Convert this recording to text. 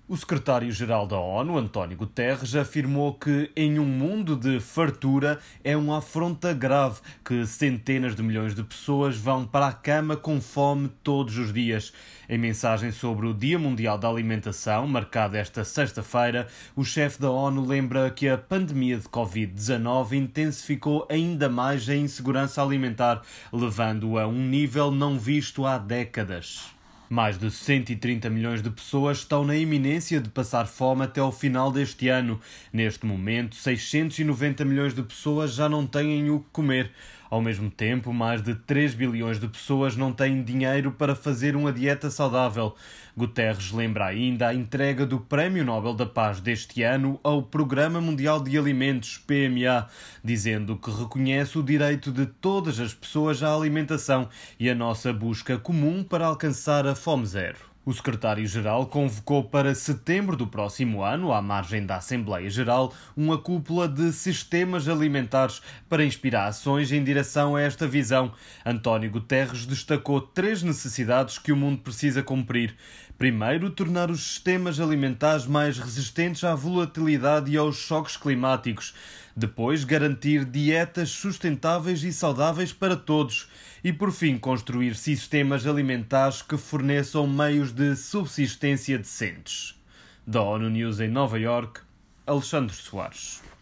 O secretário-geral da ONU, António Guterres, afirmou que em um mundo de fartura é uma afronta grave que centenas de milhões de pessoas vão para a cama com fome todos os dias. Em mensagem sobre o Dia Mundial da Alimentação, marcado esta sexta-feira, o chefe da ONU lembra que a pandemia de Covid-19 intensificou ainda mais a insegurança alimentar, levando-o a um nível não visto há décadas. Mais de 130 milhões de pessoas estão na iminência de passar fome até ao final deste ano. Neste momento, 690 milhões de pessoas já não têm o que comer. Ao mesmo tempo, mais de 3 bilhões de pessoas não têm dinheiro para fazer uma dieta saudável. Guterres lembra ainda a entrega do Prémio Nobel da Paz deste ano ao Programa Mundial de Alimentos, PMA, dizendo que reconhece o direito de todas as pessoas à alimentação e a nossa busca comum para alcançar a fome zero. O secretário-geral convocou para setembro do próximo ano, à margem da Assembleia Geral, uma cúpula de sistemas alimentares para inspirar ações em direção a esta visão. António Guterres destacou 3 necessidades que o mundo precisa cumprir. Primeiro, tornar os sistemas alimentares mais resistentes à volatilidade e aos choques climáticos. Depois, garantir dietas sustentáveis e saudáveis para todos. E, por fim, construir sistemas alimentares que forneçam meios de subsistência decentes. Da ONU News em Nova Iorque, Alexandre Soares.